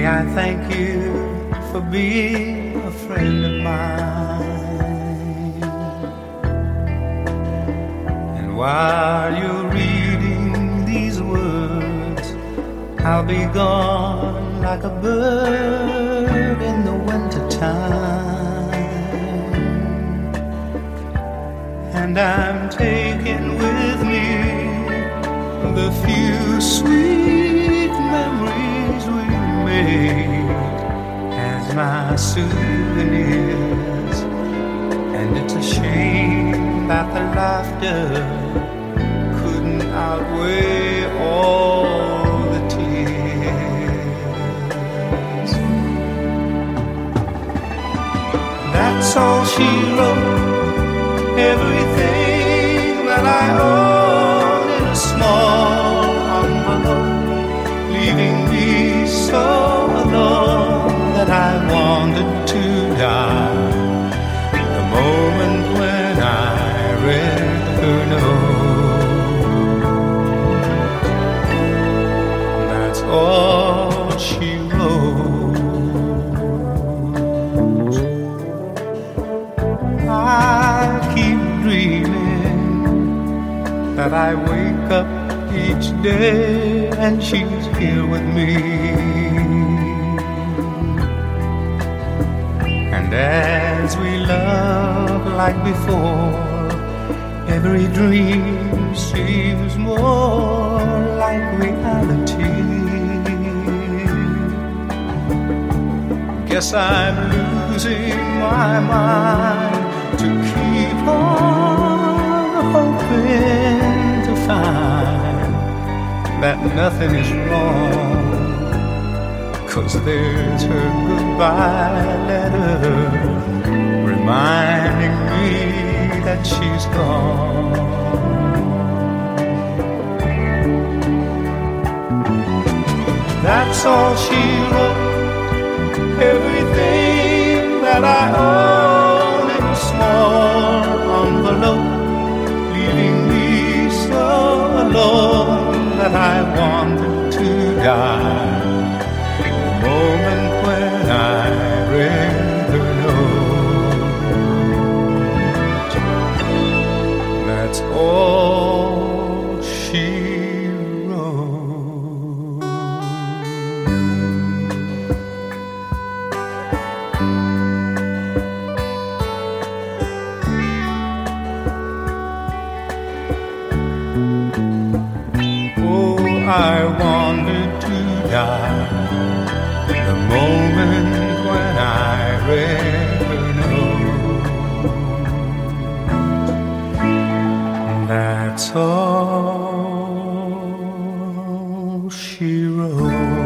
I thank you for being a friend of mine. And while you're reading these words, I'll be gone like a bird in the wintertime. And I'm taking with me the few sweet memories we made as my souvenirs. And it's a shame that the laughter couldn't outweigh all the tears. That's all she wrote, everything that I own in a small envelope, leaving me so alone that I wanted to die the moment when I read her note. That's all she wrote. I keep dreaming that I wake up each day and she's here with me. And as we love like before, every dream seems more like reality. Guess I'm losing my mind to keep on hoping to find that nothing is wrong. 'Cause there's her goodbye letter reminding me that she's gone. That's all she wrote, everything that I own in a small envelope, leaving me so alone that I wanted to die the moment when I read her note. That's all she wrote. Oh, I wanted to die the moment when I read her note. That's all she wrote.